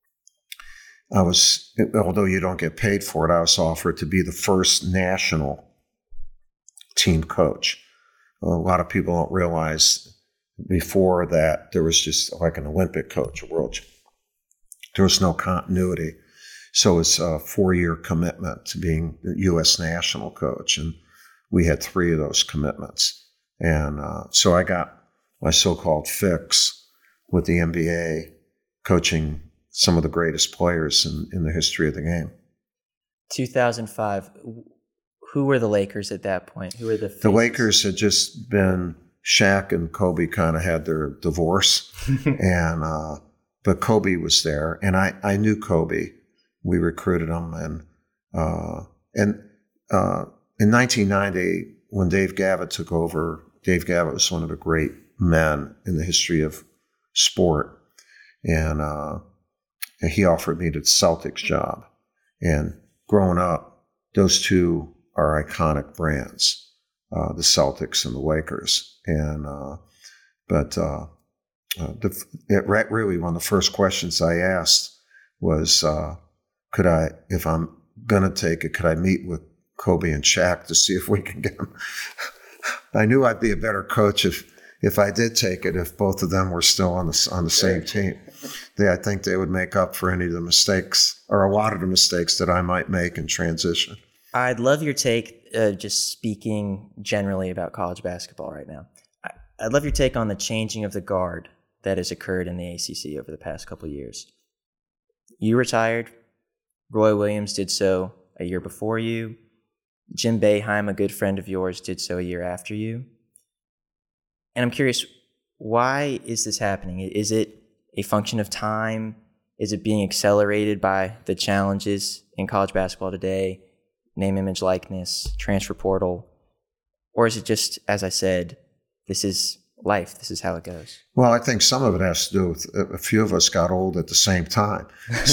I was, although you don't get paid for it, I was offered to be the first national team coach. A lot of people don't realize before that there was just like an Olympic coach, a world. There was no continuity. So it's a four-year commitment to being the U S national coach. And we had three of those commitments. And uh, so I got my so-called fix with the N B A, coaching some of the greatest players in, in the history of the game. two thousand five, who were the Lakers at that point? Who were the faces? The Lakers had just been, Shaq and Kobe kind of had their divorce. and uh, but Kobe was there, and I, I knew Kobe. We recruited him. And, uh, and uh, in nineteen ninety, when Dave Gavitt took over, Dave Gavitt was one of the great men in the history of sport. And uh, he offered me the Celtics job. And growing up, those two are iconic brands, uh, the Celtics and the Lakers. And uh, but uh, uh, the, it really one of the first questions I asked was, uh, could I, if I'm going to take it, could I meet with Kobe and Shaq to see if we can get them? I knew I'd be a better coach if if I did take it, if both of them were still on the on the same team. They, I think they would make up for any of the mistakes, or a lot of the mistakes that I might make in transition. I'd love your take, uh, just speaking generally about college basketball right now. I, I'd love your take on the changing of the guard that has occurred in the A C C over the past couple of years. You retired. Roy Williams did so a year before you. Jim Boeheim, a good friend of yours, did so a year after you. And I'm curious, why is this happening? Is it a function of time? Is it being accelerated by the challenges in college basketball today? Name, image, likeness, transfer portal? Or is it just, as I said, this is life, this is how it goes? Well, I think some of it has to do with a few of us got old at the same time.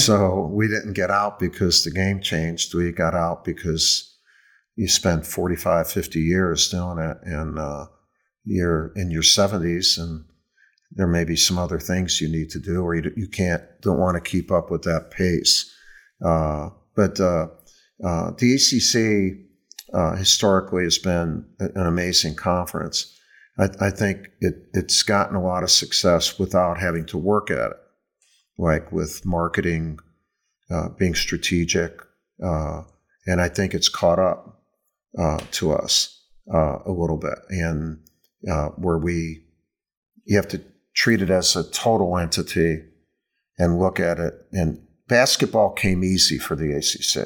So we didn't get out because the game changed. We got out because you spent forty-five, fifty years doing it, and uh, you're in your seventies, and there may be some other things you need to do, or you, you can't, don't want to keep up with that pace. Uh, but uh, uh, the A C C uh, historically has been an amazing conference. I, I think it, it's gotten a lot of success without having to work at it, like with marketing, uh, being strategic, uh, and I think it's caught up uh, to us uh, a little bit, and uh, where we, you have to treat it as a total entity and look at it. And basketball came easy for the A C C,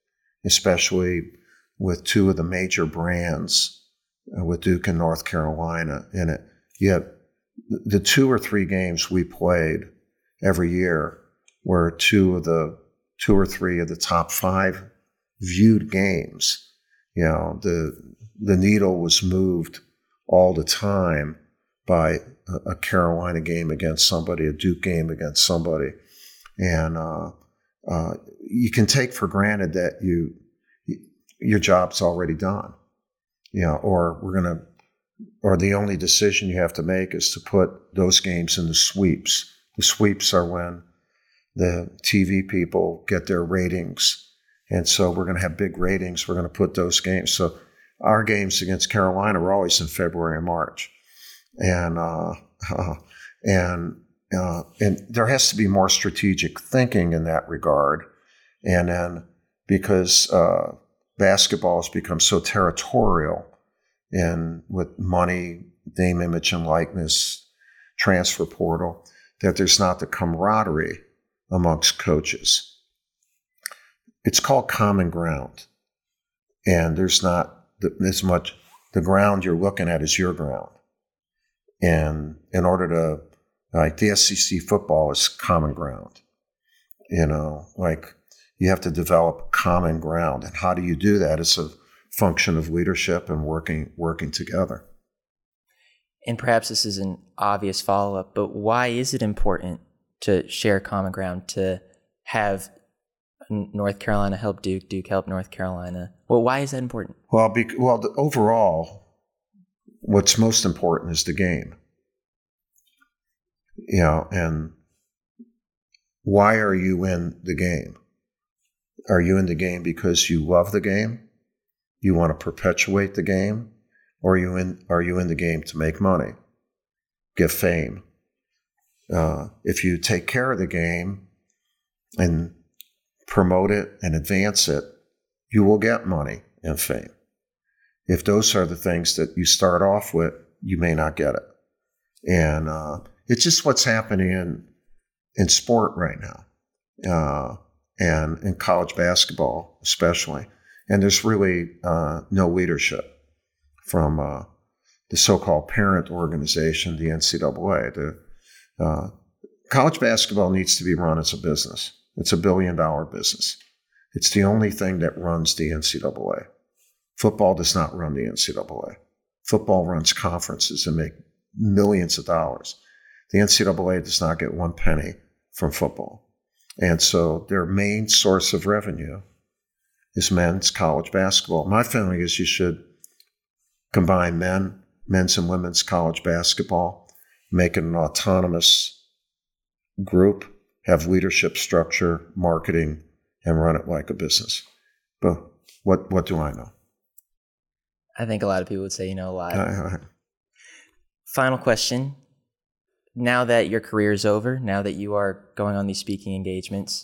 especially with two of the major brands, uh, with Duke and North Carolina in it. Yet the two or three games we played every year were two of the two or three of the top five viewed games. You know, the the needle was moved all the time by a, a Carolina game against somebody, a Duke game against somebody. And uh, uh, you can take for granted that you your job's already done. You know, or we're going to, or the only decision you have to make is to put those games in the sweeps. The sweeps are when the T V people get their ratings. And so we're going to have big ratings. We're going to put those games. So our games against Carolina were always in February and March. And, uh, uh, and, uh, and there has to be more strategic thinking in that regard. And then because, uh, basketball has become so territorial, and with money, name, image, and likeness, transfer portal, that there's not the camaraderie amongst coaches. It's called common ground, and there's not as much. The ground you're looking at is your ground, and in order to, like the S E C football is common ground, you know, like. You have to develop common ground. And how do you do that? It's a function of leadership and working working together. And perhaps this is an obvious follow-up, but why is it important to share common ground, to have North Carolina help Duke, Duke help North Carolina? Well, why is that important? Well, be, well, the, overall, what's most important is the game. You know, and why are you in the game? Are you in the game because you love the game? You want to perpetuate the game? Or are you in, are you in the game to make money, get fame? Uh, if you take care of the game and promote it and advance it, you will get money and fame. If those are the things that you start off with, you may not get it. And uh, it's just what's happening in, in sport right now. Uh, and in college basketball especially. And there's really uh, no leadership from uh, the so-called parent organization, the N C double A. The, uh, college basketball needs to be run as a business. It's a billion-dollar business. It's the only thing that runs the N C double A. Football does not run the N C double A. Football runs conferences and make millions of dollars. The N C double A does not get one penny from football. And so their main source of revenue is men's college basketball. My feeling is you should combine men, men's and women's college basketball, make it an autonomous group, have leadership structure, marketing, and run it like a business. But what what do I know? I think a lot of people would say you know a lot. I, I, Final question. Now that your career is over, now that you are going on these speaking engagements,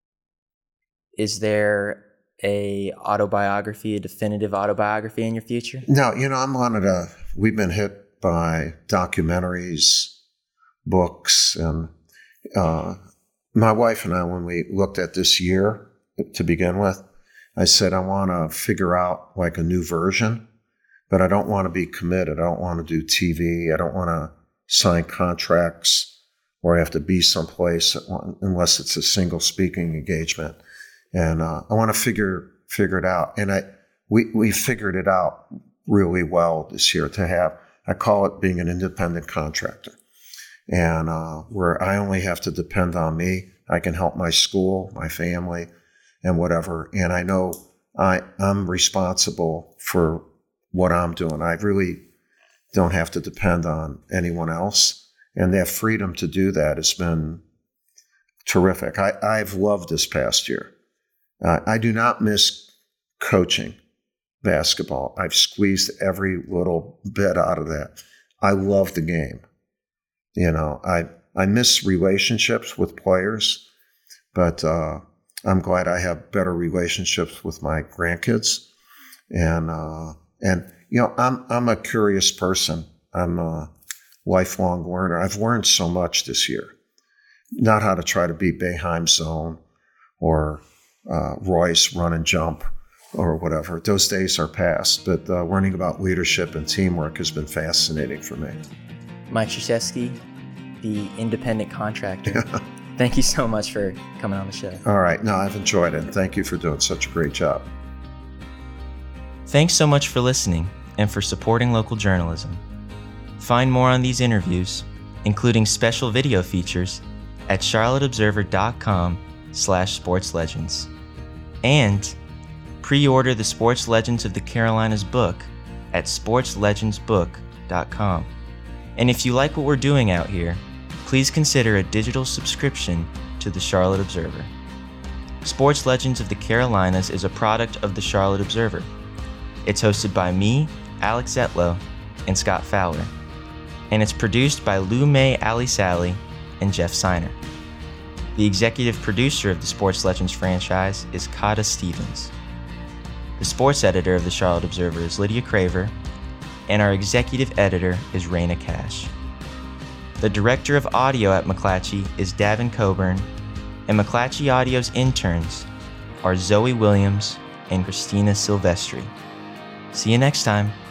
is there a autobiography, a definitive autobiography in your future? No, you know, I'm on it. Uh, we've been hit by documentaries, books, and uh, my wife and I, when we looked at this year to begin with, I said, I want to figure out like a new version, but I don't want to be committed. I don't want to do T V. I don't want to sign contracts or I have to be someplace unless it's a single speaking engagement. And uh, I want to figure figure it out. And I we we figured it out really well this year to have, I call it being an independent contractor. And uh, where I only have to depend on me. I can help my school, my family, and whatever. And I know I, I'm responsible for what I'm doing. I really don't have to depend on anyone else. And that freedom to do that has been terrific. I, I've loved this past year. Uh, I do not miss coaching basketball. I've squeezed every little bit out of that. I love the game. You know, I, I miss relationships with players, but uh, I'm glad I have better relationships with my grandkids. And, uh, and you know, I'm I'm a curious person. I'm a lifelong learner. I've learned so much this year. Not how to try to beat Boeheim zone or uh, Royce run and jump or whatever. Those days are past, but uh, learning about leadership and teamwork has been fascinating for me. Mike Krzyzewski, the independent contractor. Thank you so much for coming on the show. All right. No, I've enjoyed it. Thank you for doing such a great job. Thanks so much for listening and for supporting local journalism. Find more on these interviews, including special video features, at charlotteobserver.com slash sports legends. And pre-order the Sports Legends of the Carolinas book at sports legends book dot com. And if you like what we're doing out here, please consider a digital subscription to the Charlotte Observer. Sports Legends of the Carolinas is a product of the Charlotte Observer. It's hosted by me, Alex Etlow, and Scott Fowler. And it's produced by Lou May Ali Sally and Jeff Seiner. The executive producer of the Sports Legends franchise is Kata Stevens. The sports editor of the Charlotte Observer is Lydia Craver, and our executive editor is Raina Cash. The director of audio at McClatchy is Davin Coburn, and McClatchy Audio's interns are Zoe Williams and Christina Silvestri. See you next time.